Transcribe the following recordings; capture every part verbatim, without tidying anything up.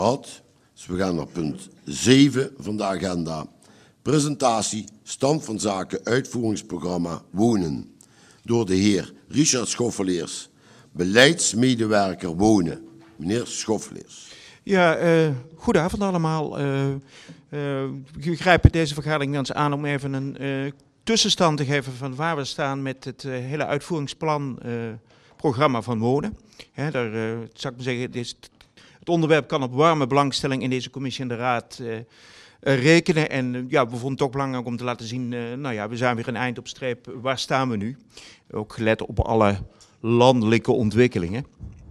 Oud. Dus we gaan naar punt zeven van de agenda. Presentatie, stand van zaken, uitvoeringsprogramma Wonen. Door de heer Richard Schoffeleers, beleidsmedewerker Wonen. Meneer Schoffeleers. Ja, uh, goedenavond allemaal. Uh, uh, we grijpen deze vergadering eens aan om even een uh, tussenstand te geven van waar we staan met het uh, hele uitvoeringsplan uh, programma van Wonen. Hè, daar uh, zou ik maar zeggen, dit, het onderwerp kan op warme belangstelling in deze commissie en de raad uh, uh, rekenen. En uh, ja, we vonden het toch belangrijk om te laten zien, uh, nou ja, we zijn weer een eind op streep. Waar staan we nu? Ook gelet op alle landelijke ontwikkelingen.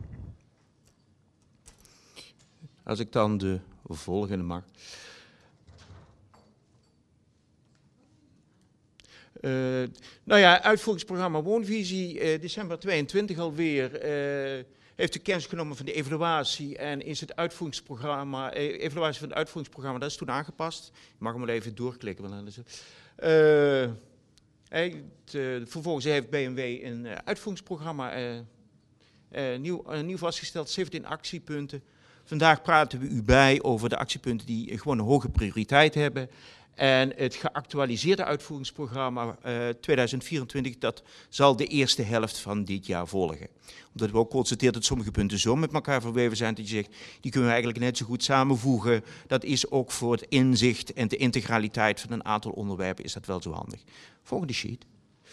Als ik dan de volgende mag. Uh, nou ja, uitvoeringsprogramma Woonvisie, uh, december tweeëntwintig alweer, uh, heeft de kennis genomen van de evaluatie en is het uitvoeringsprogramma, uh, evaluatie van het uitvoeringsprogramma, dat is toen aangepast. Je mag hem wel even doorklikken. Want dan uh, uh, het, uh, vervolgens heeft B M W een uh, uitvoeringsprogramma uh, uh, nieuw, uh, nieuw vastgesteld, zeventien actiepunten. Vandaag praten we u bij over de actiepunten die gewoon een hoge prioriteit hebben. En het geactualiseerde uitvoeringsprogramma uh, tweeduizend vierentwintig, dat zal de eerste helft van dit jaar volgen. Omdat we ook constateren dat sommige punten zo met elkaar verweven zijn dat je zegt, die kunnen we eigenlijk net zo goed samenvoegen. Dat is ook voor het inzicht en de integraliteit van een aantal onderwerpen is dat wel zo handig. Volgende sheet.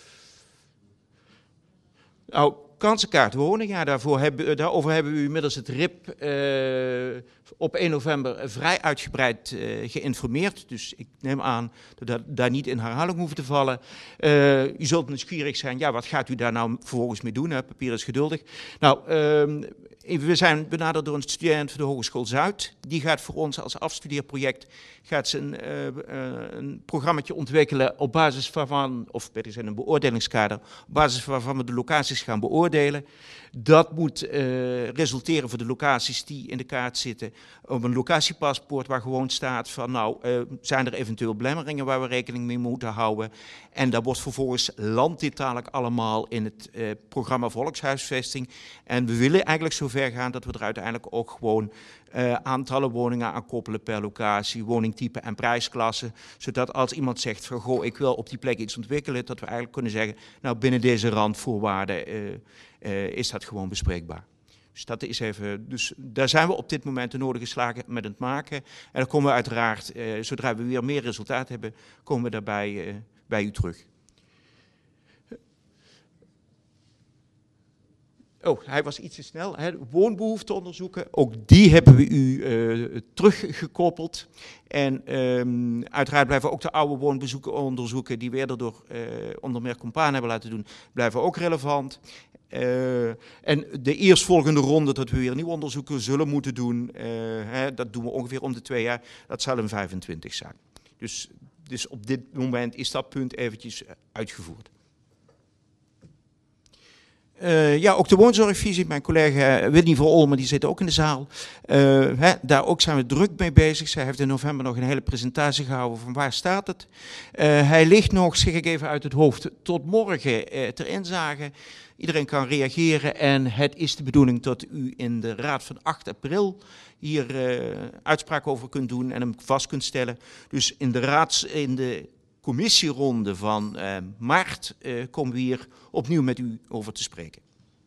Nou, kansenkaart wonen, ja, daarvoor hebben, daarover hebben we u middels het R I P uh, op één november vrij uitgebreid uh, geïnformeerd. Dus ik neem aan dat we daar niet in herhaling hoeven te vallen. Uh, u zult nieuwsgierig zijn, ja, wat gaat u daar nou vervolgens mee doen? Hè? Papier is geduldig. Nou, uh, we zijn benaderd door een student van de Hogeschool Zuid. Die gaat voor ons als afstudeerproject gaat ze een, uh, uh, een programmaatje ontwikkelen op basis waarvan, of beter gezegd een beoordelingskader, op basis waarvan we de locaties gaan beoordelen. Dat moet uh, resulteren voor de locaties die in de kaart zitten op een locatiepaspoort waar gewoon staat van nou, uh, zijn er eventueel belemmeringen waar we rekening mee moeten houden. En dat wordt vervolgens landdetalig allemaal in het uh, programma Volkshuisvesting. En we willen eigenlijk zover gaan dat we er uiteindelijk ook gewoon uh, aantallen woningen aan koppelen per locatie, woningtype en prijsklasse. Zodat als iemand zegt van goh, ik wil op die plek iets ontwikkelen, dat we eigenlijk kunnen zeggen, nou binnen deze randvoorwaarden uh, uh, is dat gewoon bespreekbaar. Dus dat is even, dus daar zijn we op dit moment de nodige slagen met het maken. En dan komen we uiteraard, uh, zodra we weer meer resultaat hebben, komen we daarbij uh, bij u terug. Oh, hij was iets te snel. Hè. Woonbehoefteonderzoeken, ook die hebben we u uh, teruggekoppeld. En um, uiteraard blijven ook de oude woonbezoekonderzoeken die we eerder door uh, onder meer Compaan hebben laten doen, blijven ook relevant. Uh, en de eerstvolgende ronde dat we weer nieuw onderzoeken zullen moeten doen, uh, hè, dat doen we ongeveer om de twee jaar, dat zal een vijfentwintig zijn. Dus, dus op dit moment is dat punt eventjes uitgevoerd. Uh, ja, ook de woonzorgvisie, mijn collega Whitney Verolmen, die zit ook in de zaal. Uh, hè, daar ook zijn we druk mee bezig. Zij heeft in november nog een hele presentatie gehouden van waar staat het. Uh, hij ligt nog, zeg ik even uit het hoofd, tot morgen uh, ter inzage. Iedereen kan reageren en het is de bedoeling dat u in de raad van acht april hier uh, uitspraak over kunt doen en hem vast kunt stellen. Dus in de raads, in de commissieronde van uh, maart uh, komen we hier opnieuw met u over te spreken.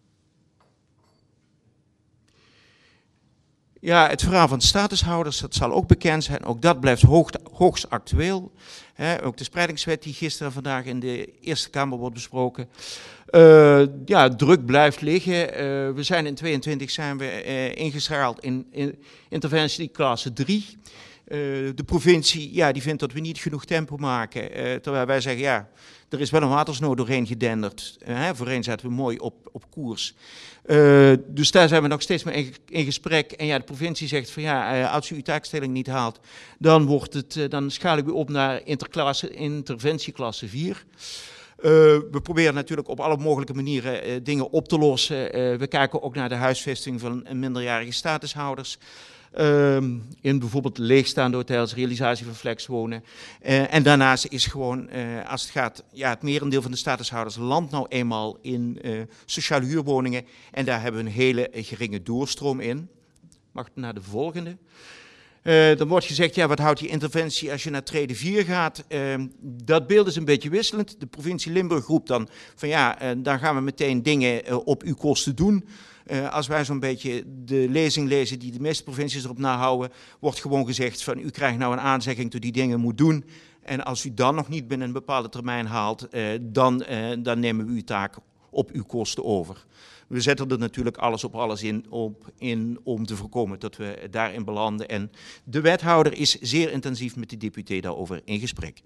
Ja, het verhaal van de statushouders, dat zal ook bekend zijn. Ook dat blijft hoog, hoogst actueel. He, ook de spreidingswet die gisteren en vandaag in de Eerste Kamer wordt besproken. Uh, ja, druk blijft liggen. Uh, we zijn in tweeëntwintig zijn we uh, ingeschaald in, in interventieklasse drie. Uh, de provincie ja, die vindt dat we niet genoeg tempo maken. Uh, terwijl wij zeggen, ja, er is wel een watersnood doorheen gedenderd. Uh, hè, voorheen zaten we mooi op, op koers. Uh, dus daar zijn we nog steeds mee in, in gesprek. En ja, de provincie zegt van ja, uh, als u uw taakstelling niet haalt, dan, wordt het, uh, dan schalen we op naar interklasse, interventieklasse vier. Uh, we proberen natuurlijk op alle mogelijke manieren uh, dingen op te lossen. Uh, we kijken ook naar de huisvesting van minderjarige statushouders. Uh, in bijvoorbeeld leegstaande hotels, realisatie van flexwonen. Uh, en daarnaast is gewoon, uh, als het gaat, ja, het merendeel van de statushouders landt nou eenmaal in uh, sociale huurwoningen. En daar hebben we een hele uh, geringe doorstroom in. Mag naar de volgende. Uh, dan wordt gezegd, ja, wat houdt die interventie als je naar trede vier gaat? Uh, dat beeld is een beetje wisselend. De provincie Limburg roept dan van ja, uh, dan gaan we meteen dingen uh, op uw kosten doen. Uh, als wij zo'n beetje de lezing lezen die de meeste provincies erop nahouden, wordt gewoon gezegd van u krijgt nou een aanzegging dat u die dingen moet doen. En als u dan nog niet binnen een bepaalde termijn haalt, uh, dan, uh, dan nemen we uw taak op uw kosten over. We zetten er natuurlijk alles op alles in, op, in om te voorkomen dat we daarin belanden. En de wethouder is zeer intensief met de deputé daarover in gesprek.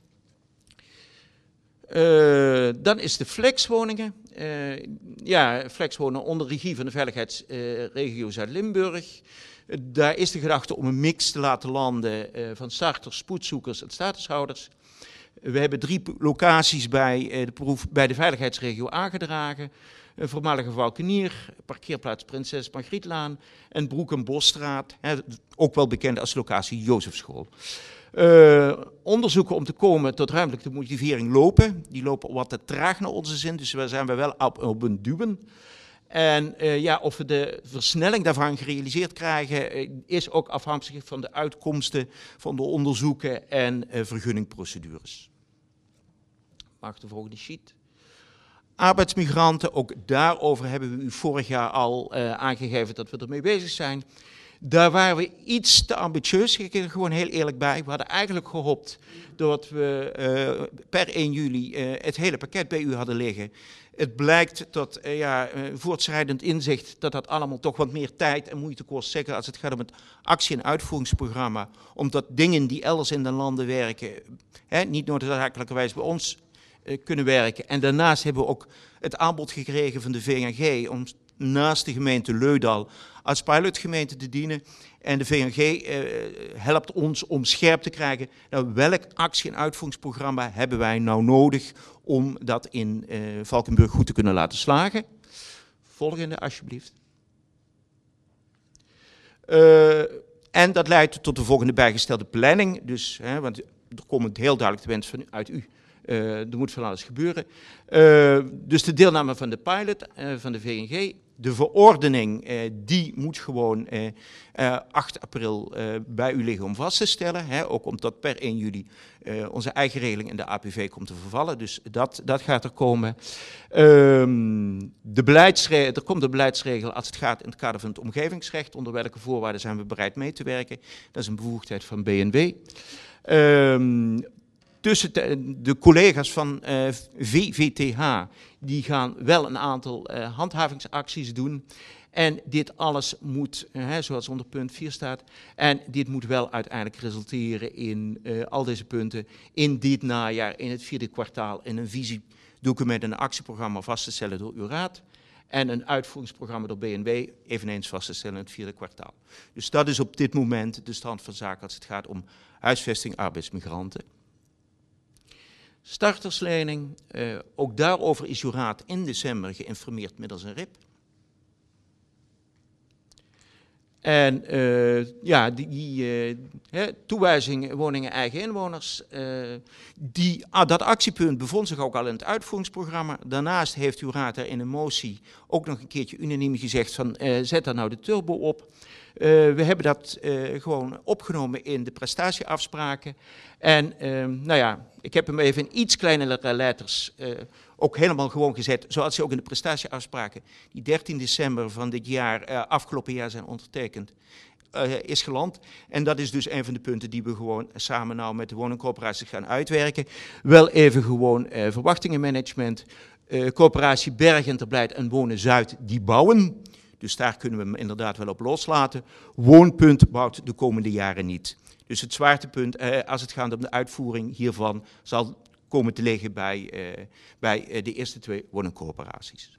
Uh, dan is de flexwoningen. Uh, ja, flexwoningen onder regie van de veiligheidsregio uh, Zuid-Limburg. Uh, daar is de gedachte om een mix te laten landen uh, van starters, spoedzoekers en statushouders. We hebben drie locaties bij, uh, de, proef, bij de veiligheidsregio aangedragen. Een voormalige Valkenier, parkeerplaats Prinses Margrietlaan en Broek- en Bosstraat, hè, ook wel bekend als locatie Jozefschool. Uh, onderzoeken om te komen tot ruimtelijke motivering lopen. Die lopen wat te traag naar onze zin, dus daar zijn we wel op, op een duwen. En uh, ja, of we de versnelling daarvan gerealiseerd krijgen, uh, is ook afhankelijk van de uitkomsten van de onderzoeken en uh, vergunningprocedures. Mag de volgende sheet. Arbeidsmigranten, ook daarover hebben we u vorig jaar al uh, aangegeven dat we ermee bezig zijn. Daar waren we iets te ambitieus, ik er gewoon heel eerlijk bij. We hadden eigenlijk gehoopt dat we uh, per één juli uh, het hele pakket bij u hadden liggen. Het blijkt dat uh, ja, uh, voortschrijdend inzicht dat dat allemaal toch wat meer tijd en moeite kost. Zeker als het gaat om het actie- en uitvoeringsprogramma. Omdat dingen die elders in de landen werken, hè, niet noodzakelijkerwijs bij ons uh, kunnen werken. En daarnaast hebben we ook het aanbod gekregen van de V N G om naast de gemeente Leudal als pilotgemeente te dienen. En de V N G uh, helpt ons om scherp te krijgen, nou, welk actie- en uitvoeringsprogramma hebben wij nou nodig om dat in uh, Valkenburg goed te kunnen laten slagen. Volgende alsjeblieft. Uh, en dat leidt tot de volgende bijgestelde planning. Dus, hè, want er komt heel duidelijk de wens van, uit u. Uh, er moet van alles gebeuren. Uh, dus de deelname van de pilot uh, van de V N G. De verordening, uh, die moet gewoon uh, uh, acht april uh, bij u liggen om vast te stellen. Hè, ook omdat per één juli uh, onze eigen regeling in de A P V komt te vervallen. Dus dat, dat gaat er komen. Um, de beleidsregel, er komt een beleidsregel als het gaat in het kader van het omgevingsrecht. Onder welke voorwaarden zijn we bereid mee te werken. Dat is een bevoegdheid van B N W. Um, Tussen de, de collega's van uh, V V T H, die gaan wel een aantal uh, handhavingsacties doen. En dit alles moet, uh, zoals onder punt vier staat, en dit moet wel uiteindelijk resulteren in uh, al deze punten in dit najaar, in het vierde kwartaal, in een visiedocument en een actieprogramma vast te stellen door uw raad. En een uitvoeringsprogramma door B N W eveneens vast te stellen in het vierde kwartaal. Dus dat is op dit moment de stand van zaken als het gaat om huisvesting arbeidsmigranten. Starterslening, uh, ook daarover is uw raad in december geïnformeerd middels een R I P. En uh, ja, die, die uh, he, toewijzing woningen eigen inwoners, uh, die, ah, dat actiepunt bevond zich ook al in het uitvoeringsprogramma. Daarnaast heeft uw raad er in een motie ook nog een keertje unaniem gezegd van uh, zet daar nou de turbo op. Uh, we hebben dat uh, gewoon opgenomen in de prestatieafspraken. En uh, nou ja, ik heb hem even in iets kleinere letters uh, ook helemaal gewoon gezet, zoals ze ook in de prestatieafspraken, die dertien december van dit jaar, uh, afgelopen jaar zijn ondertekend, uh, is geland. En dat is dus een van de punten die we gewoon samen nou met de woningcorporaties gaan uitwerken. Wel even gewoon uh, verwachtingenmanagement, uh, coöperatie Berg en Terblijt en Wonen Zuid, die bouwen. Dus daar kunnen we hem inderdaad wel op loslaten. Woonpunt bouwt de komende jaren niet. Dus het zwaartepunt, eh, als het gaat om de uitvoering hiervan, zal komen te liggen bij, eh, bij eh, de eerste twee woningcorporaties.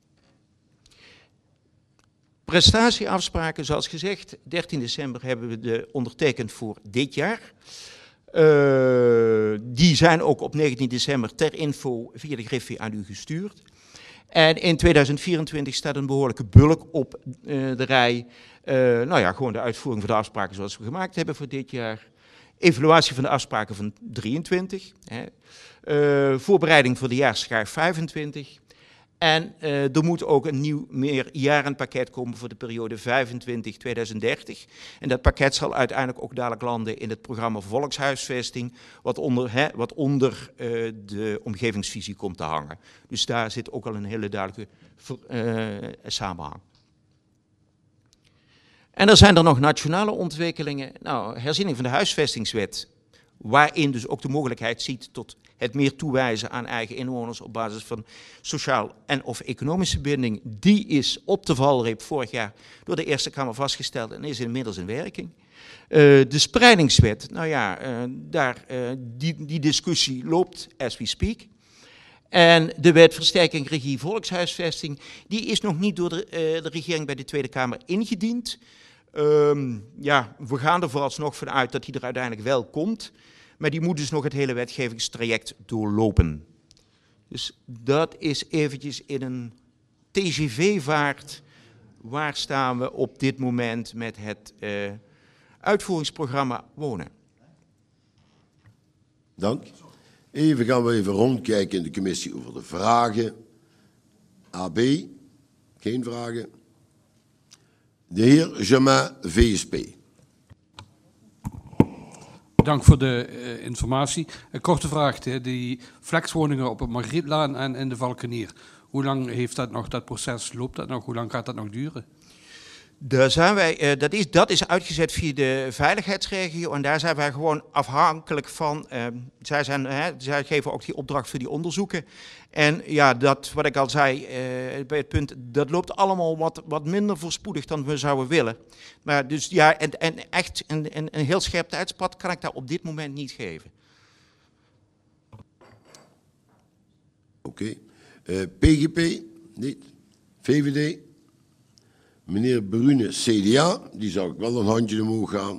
Prestatieafspraken, zoals gezegd, dertien december hebben we de ondertekend voor dit jaar. Uh, die zijn ook op negentien december ter info via de Griffie aan u gestuurd. En in tweeduizend vierentwintig staat een behoorlijke bulk op uh, de rij. Uh, nou ja, gewoon de uitvoering van de afspraken zoals we gemaakt hebben voor dit jaar. Evaluatie van de afspraken van drieëntwintig. Hè. Uh, voorbereiding voor de jaarschaar vijfentwintig. En uh, er moet ook een nieuw meerjarenpakket komen voor de periode vijfentwintig tot tweeduizend dertig. En dat pakket zal uiteindelijk ook dadelijk landen in het programma Volkshuisvesting, wat onder, hè, wat onder uh, de omgevingsvisie komt te hangen. Dus daar zit ook al een hele duidelijke uh, samenhang. En er zijn er nog nationale ontwikkelingen. Nou, herziening van de huisvestingswet, waarin dus ook de mogelijkheid ziet tot het meer toewijzen aan eigen inwoners op basis van sociaal en of economische binding. Die is op de valreep vorig jaar door de Eerste Kamer vastgesteld en is inmiddels in werking. Uh, de spreidingswet, nou ja, uh, daar, uh, die, die discussie loopt as we speak. En de wet versterking regie volkshuisvesting, die is nog niet door de, uh, de regering bij de Tweede Kamer ingediend. Um, ja, we gaan er vooralsnog vanuit dat die er uiteindelijk wel komt. Maar die moet dus nog het hele wetgevingstraject doorlopen. Dus dat is eventjes in een T G V-vaart. Waar staan we op dit moment met het uh, uitvoeringsprogramma Wonen? Dank. Even gaan we even rondkijken in de commissie over de vragen. A B, geen vragen. De heer Jamin, V S P. Dank voor de uh, informatie. Een korte vraag. Hè. Die flexwoningen op het Margrietlaan en in de Valkenier. Hoe lang heeft dat nog, dat proces, loopt dat nog? Hoe lang gaat dat nog duren? Daar zijn wij, uh, dat, is, dat is uitgezet via de veiligheidsregio en daar zijn wij gewoon afhankelijk van. Uh, zij, zijn, uh, zij geven ook die opdracht voor die onderzoeken. En ja, dat wat ik al zei uh, bij het punt, dat loopt allemaal wat, wat minder voorspoedig dan we zouden willen. Maar dus ja, en, en echt een, een, een heel scherp tijdspad kan ik daar op dit moment niet geven. Oké. Okay. Uh, P G P, niet. V V D. Meneer Brune, C D A, die zou ik wel een handje omhoog gaan.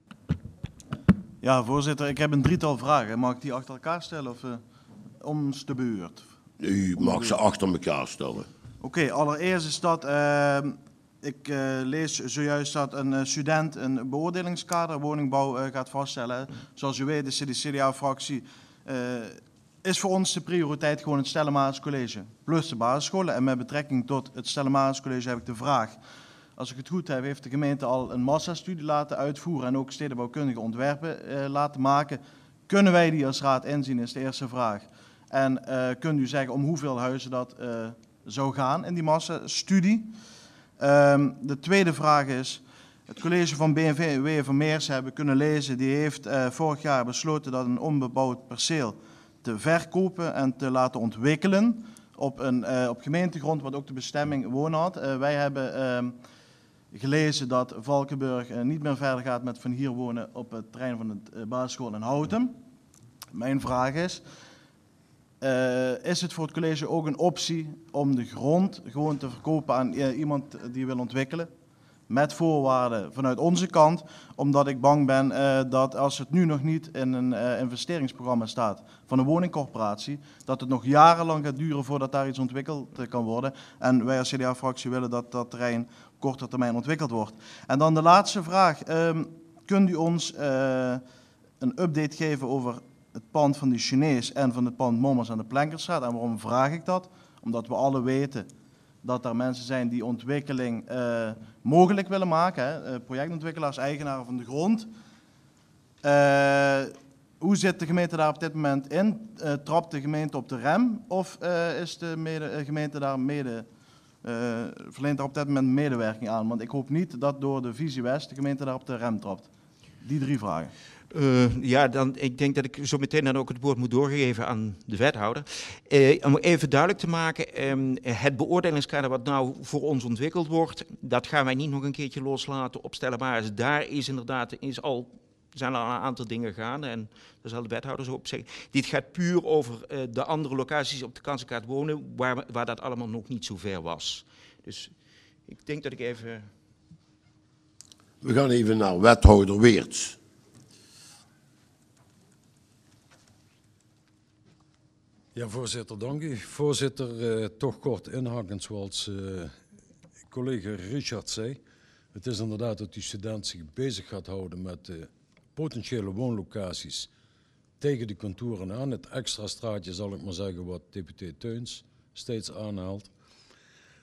Ja, voorzitter, ik heb een drietal vragen. Mag ik die achter elkaar stellen of uh, om de beurt? U mag ze achter elkaar stellen. Oké, okay, allereerst is dat, uh, ik uh, lees zojuist dat een uh, student een beoordelingskader woningbouw uh, gaat vaststellen. Zoals u weet is de C D A-fractie... Uh, is voor ons de prioriteit gewoon het Stellemaas College plus de basisscholen. En met betrekking tot het Stellemaas College heb ik de vraag. Als ik het goed heb, heeft de gemeente al een massastudie laten uitvoeren en ook stedenbouwkundige ontwerpen eh, laten maken. Kunnen wij die als raad inzien, is de eerste vraag. En uh, kunt u zeggen om hoeveel huizen dat uh, zou gaan in die massastudie? Um, de tweede vraag is, het college van B N W van Meers hebben kunnen lezen, die heeft uh, vorig jaar besloten dat een onbebouwd perceel te verkopen en te laten ontwikkelen op, een, uh, op gemeentegrond wat ook de bestemming wonen had. Uh, wij hebben uh, gelezen dat Valkenburg uh, niet meer verder gaat met van hier wonen op het terrein van de uh, basisschool in Houten. Mijn vraag is, uh, is het voor het college ook een optie om de grond gewoon te verkopen aan uh, iemand die wil ontwikkelen? Met voorwaarden vanuit onze kant, omdat ik bang ben uh, dat als het nu nog niet in een uh, investeringsprogramma staat van een woningcorporatie, dat het nog jarenlang gaat duren voordat daar iets ontwikkeld uh, kan worden. En wij als C D A-fractie willen dat dat terrein op korte termijn ontwikkeld wordt. En dan de laatste vraag. Um, kunt u ons uh, een update geven over het pand van de Chinees en van het pand Mommers aan de Plenkerstraat? En waarom vraag ik dat? Omdat we alle weten dat er mensen zijn die ontwikkeling uh, mogelijk willen maken, hè? Uh, projectontwikkelaars, eigenaren van de grond. Uh, hoe zit de gemeente daar op dit moment in? Uh, trapt de gemeente op de rem of uh, is de mede, uh, gemeente daar mede, uh, verleent daar op dit moment medewerking aan? Want ik hoop niet dat door de Visie West de gemeente daar op de rem trapt. Die drie vragen. Uh, ja, dan, ik denk dat ik zo meteen dan ook het woord moet doorgeven aan de wethouder. Uh, om even duidelijk te maken, um, het beoordelingskader wat nou voor ons ontwikkeld wordt, dat gaan wij niet nog een keertje loslaten op Stellemaas. Daar is inderdaad, is al, zijn al een aantal dingen gaande en daar zal de wethouder zo op zeggen. Dit gaat puur over uh, de andere locaties op de kansenkaart wonen, waar, waar dat allemaal nog niet zo ver was. Dus ik denk dat ik even... We gaan even naar wethouder Weerts. Ja, voorzitter, dank u. Voorzitter, uh, toch kort inhakend zoals uh, collega Richard zei. Het is inderdaad dat die student zich bezig gaat houden met uh, potentiële woonlocaties tegen de contouren aan. Het extra straatje, zal ik maar zeggen, wat deputé Teuns steeds aanhaalt.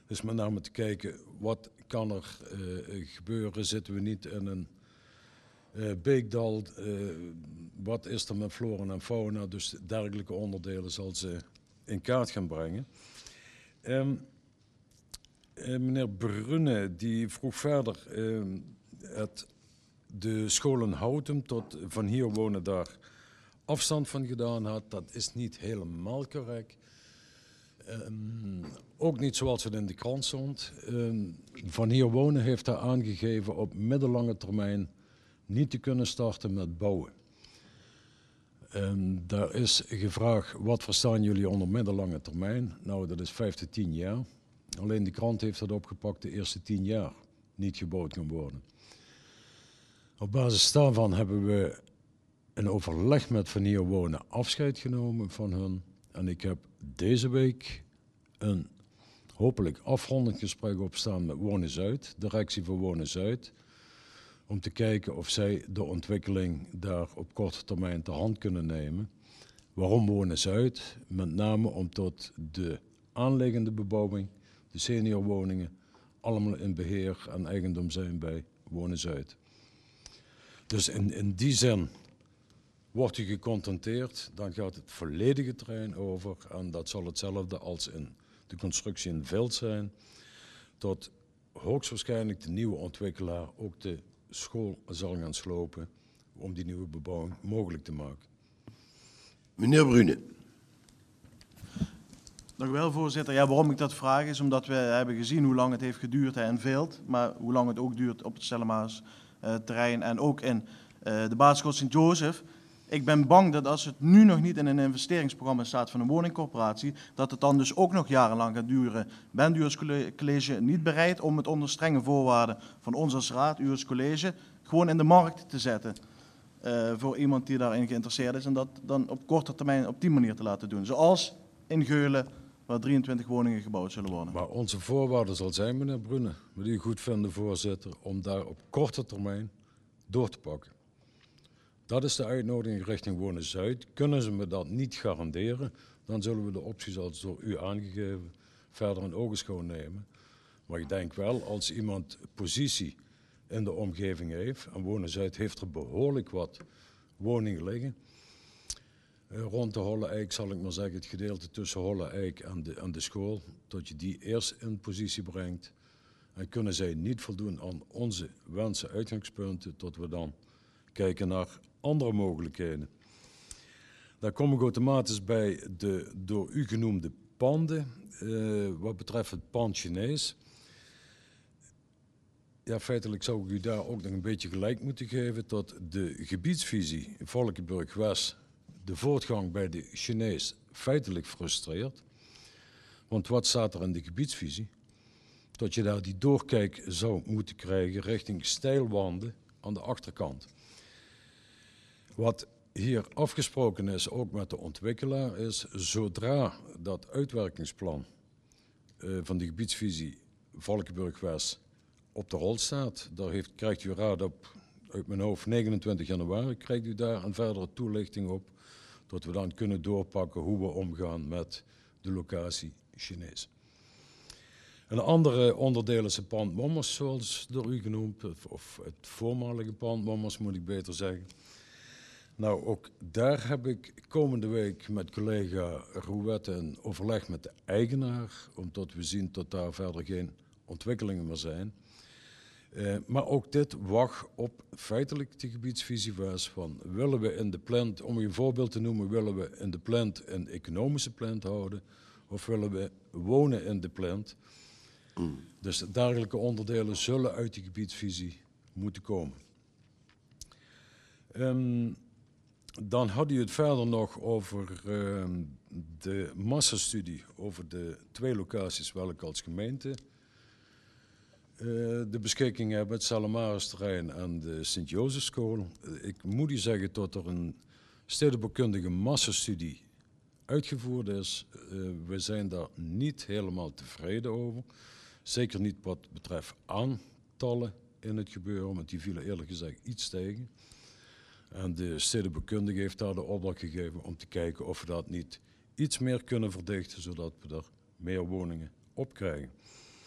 is met name te kijken wat kan er uh, gebeuren. Zitten we niet in een uh, beekdal? Uh, wat is er met flora en fauna? Dus dergelijke onderdelen zal ze in kaart gaan brengen. Um, uh, meneer Brune die vroeg verder uh, het, de school in Houten tot van hier wonen daar afstand van gedaan had. Dat is niet helemaal correct. Um, ook niet zoals het in de krant stond. Um, van hier wonen heeft hij aangegeven op middellange termijn niet te kunnen starten met bouwen. Um, daar is gevraagd, wat verstaan jullie onder middellange termijn? Nou, dat is vijf tot tien jaar. Alleen de krant heeft dat opgepakt, de eerste tien jaar niet gebouwd kan worden. Op basis daarvan hebben we in overleg met Van hier wonen afscheid genomen van hun. En ik heb deze week een hopelijk afrondend gesprek opstaan met Wonen Zuid, directie voor Wonen Zuid, om te kijken of zij de ontwikkeling daar op korte termijn ter hand kunnen nemen. Waarom Wonen Zuid? Met name omdat de aanliggende bebouwing, de seniorwoningen, allemaal in beheer en eigendom zijn bij Wonen Zuid. Dus in, in die zin wordt u gecontenteerd, dan gaat het volledige terrein over en dat zal hetzelfde als in de constructie in Veld zijn, tot hoogstwaarschijnlijk de nieuwe ontwikkelaar ook de school zal gaan slopen om die nieuwe bebouwing mogelijk te maken. Meneer Brune. Dank u wel, voorzitter. Ja, waarom ik dat vraag is omdat we hebben gezien hoe lang het heeft geduurd hè, in Veld, maar hoe lang het ook duurt op het Sellemaas uh, terrein en ook in uh, de basisschool Sint-Joseph. Ik ben bang dat als het nu nog niet in een investeringsprogramma staat van een woningcorporatie, dat het dan dus ook nog jarenlang gaat duren. Bent u als college niet bereid om het onder strenge voorwaarden van ons als raad, u als college, gewoon in de markt te zetten uh, voor iemand die daarin geïnteresseerd is en dat dan op korte termijn op die manier te laten doen? Zoals in Geulen, waar drieëntwintig woningen gebouwd zullen worden. Maar onze voorwaarde zal zijn, meneer Brune, wat u goed vindt, voorzitter, om daar op korte termijn door te pakken. Dat is de uitnodiging richting Wonen Zuid. Kunnen ze me dat niet garanderen, dan zullen we de opties als door u aangegeven verder in ogenschouw nemen. Maar ik denk wel, als iemand positie in de omgeving heeft, en Wonen Zuid heeft er behoorlijk wat woningen liggen, rond de Holle Eik zal ik maar zeggen, het gedeelte tussen Holle Eik en de, en de school, dat je die eerst in positie brengt. En kunnen zij niet voldoen aan onze wensen, uitgangspunten, tot we dan kijken naar andere mogelijkheden. Daar kom ik automatisch bij de door u genoemde panden. Uh, wat betreft het pand Chinees. Ja, feitelijk zou ik u daar ook nog een beetje gelijk moeten geven tot de gebiedsvisie Valkenburg-West de voortgang bij de Chinees feitelijk frustreert. Want wat staat er in de gebiedsvisie? Dat je daar die doorkijk zou moeten krijgen richting steilwanden aan de achterkant. Wat hier afgesproken is, ook met de ontwikkelaar, is zodra dat uitwerkingsplan uh, van de gebiedsvisie Valkenburg-West op de rol staat, daar heeft, krijgt u raad op, uit mijn hoofd, negenentwintig januari, krijgt u daar een verdere toelichting op, dat we dan kunnen doorpakken hoe we omgaan met de locatie Chinees. Een andere onderdeel is het pand Mommers, zoals door u genoemd, of het voormalige pand Mommers moet ik beter zeggen. Nou, ook daar heb ik komende week met collega Rouwette een overleg met de eigenaar, omdat we zien dat daar verder geen ontwikkelingen meer zijn. Uh, maar ook dit wacht op feitelijk de gebiedsvisie was van, willen we in de plant, om u een voorbeeld te noemen, willen we in de plant een economische plant houden, of willen we wonen in de plant? Mm. Dus dergelijke onderdelen zullen uit die gebiedsvisie moeten komen. Um, Dan had u het verder nog over uh, de massastudie, over de twee locaties welke als gemeente uh, de beschikking hebben, het Sellemaas-terrein en de Sint-Jozefschool. Uh, ik moet u zeggen dat er een stedenbouwkundige massastudie uitgevoerd is. Uh, we zijn daar niet helemaal tevreden over. Zeker niet wat betreft aantallen in het gebeuren, want die vielen eerlijk gezegd iets tegen. En de stedenbouwkundige heeft daar de opdracht gegeven om te kijken of we dat niet iets meer kunnen verdichten, zodat we er meer woningen op krijgen.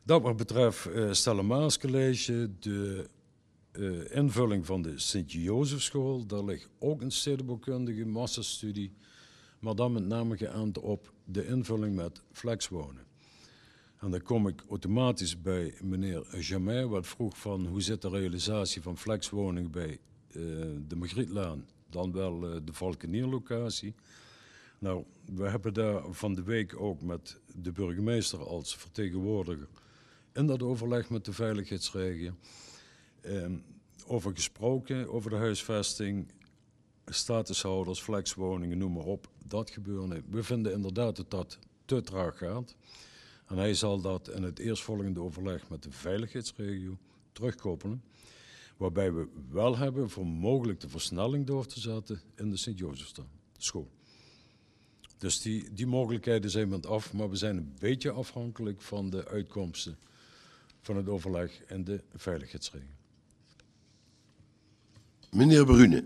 Dat wat betreft uh, Stellemaas College, de uh, invulling van de Sint-Jozefschool, daar ligt ook een stedenbouwkundige massastudie, maar dan met name geënt op de invulling met flexwonen. En dan kom ik automatisch bij meneer Jamais, wat vroeg van hoe zit de realisatie van flexwoningen bij uh, de Margrietlaan, dan wel uh, de Valkenierlocatie. Nou, we hebben daar van de week ook met de burgemeester als vertegenwoordiger in dat overleg met de veiligheidsregio eh, over gesproken, over de huisvesting, statushouders, flexwoningen, noem maar op, dat gebeuren. We vinden inderdaad dat dat te traag gaat. En hij zal dat in het eerstvolgende overleg met de veiligheidsregio terugkoppelen. Waarbij we wel hebben voor mogelijk de versnelling door te zetten in de Sint-Jozefschool. Dus die, die mogelijkheden zijn met af, maar we zijn een beetje afhankelijk van de uitkomsten van het overleg en de veiligheidsregio. Meneer Brune.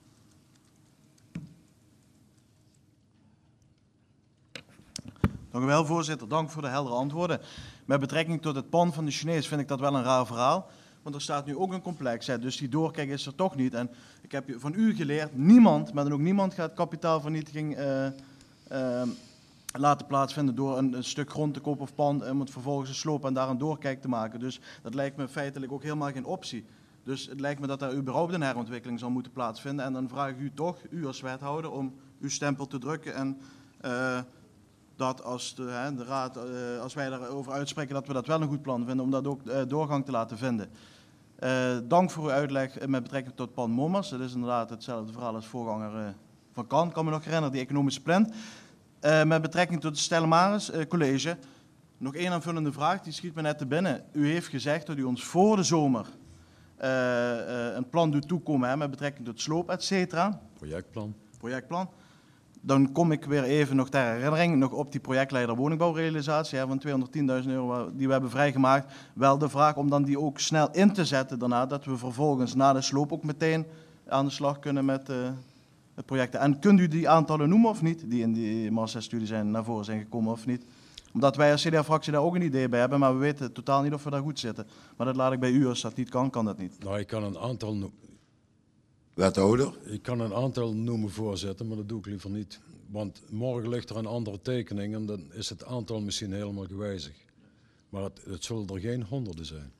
Dank u wel, voorzitter. Dank voor de heldere antwoorden. Met betrekking tot het pand van de Chinees vind ik dat wel een raar verhaal. Want er staat nu ook een complex, hè, dus die doorkijk is er toch niet. En ik heb van u geleerd, niemand, maar dan ook niemand gaat kapitaalvernietiging uh, uh, laten plaatsvinden door een, een stuk grond te kopen of pand om het vervolgens te slopen en daar een doorkijk te maken. Dus dat lijkt me feitelijk ook helemaal geen optie. Dus het lijkt me dat er überhaupt een herontwikkeling zal moeten plaatsvinden. En dan vraag ik u toch, u als wethouder, om uw stempel te drukken en uh, dat als de, hè, de raad, uh, als wij daarover uitspreken dat we dat wel een goed plan vinden, om dat ook uh, doorgang te laten vinden. Uh, dank voor uw uitleg met betrekking tot Pan Mommers. Het is inderdaad hetzelfde verhaal als voorganger uh, van Kan. Ik kan me nog herinneren, die economische plan. Uh, met betrekking tot het Stellemaris uh, College, nog één aanvullende vraag, die schiet me net te binnen. U heeft gezegd dat u ons voor de zomer uh, uh, een plan doet toekomen, hè, met betrekking tot sloop, et cetera. Projectplan. Projectplan. Dan kom ik weer even nog ter herinnering nog op die projectleider woningbouwrealisatie, hè, van tweehonderdtienduizend euro die we hebben vrijgemaakt. Wel de vraag om dan die ook snel in te zetten daarna, dat we vervolgens na de sloop ook meteen aan de slag kunnen met uh, het project. En kunt u die aantallen noemen of niet, die in die massastudie zijn naar voren zijn gekomen of niet? Omdat wij als C D A-fractie daar ook een idee bij hebben, maar we weten totaal niet of we daar goed zitten. Maar dat laat ik bij u, als dat niet kan, kan dat niet. Nou, ik kan een aantal noemen. Wethouder. Ik kan een aantal noemen, voorzitter, maar dat doe ik liever niet. Want morgen ligt er een andere tekening en dan is het aantal misschien helemaal gewijzigd. Maar het, het zullen er geen honderden zijn.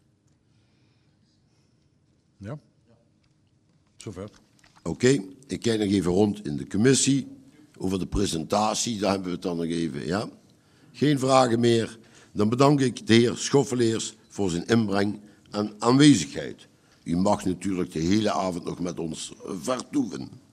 Ja? Zover. Oké, okay. Ik kijk nog even rond in de commissie. Over de presentatie, daar hebben we het dan nog even, ja? Geen vragen meer. Dan bedank ik de heer Schoffeleers voor zijn inbreng en aanwezigheid. U mag natuurlijk de hele avond nog met ons vertoeven.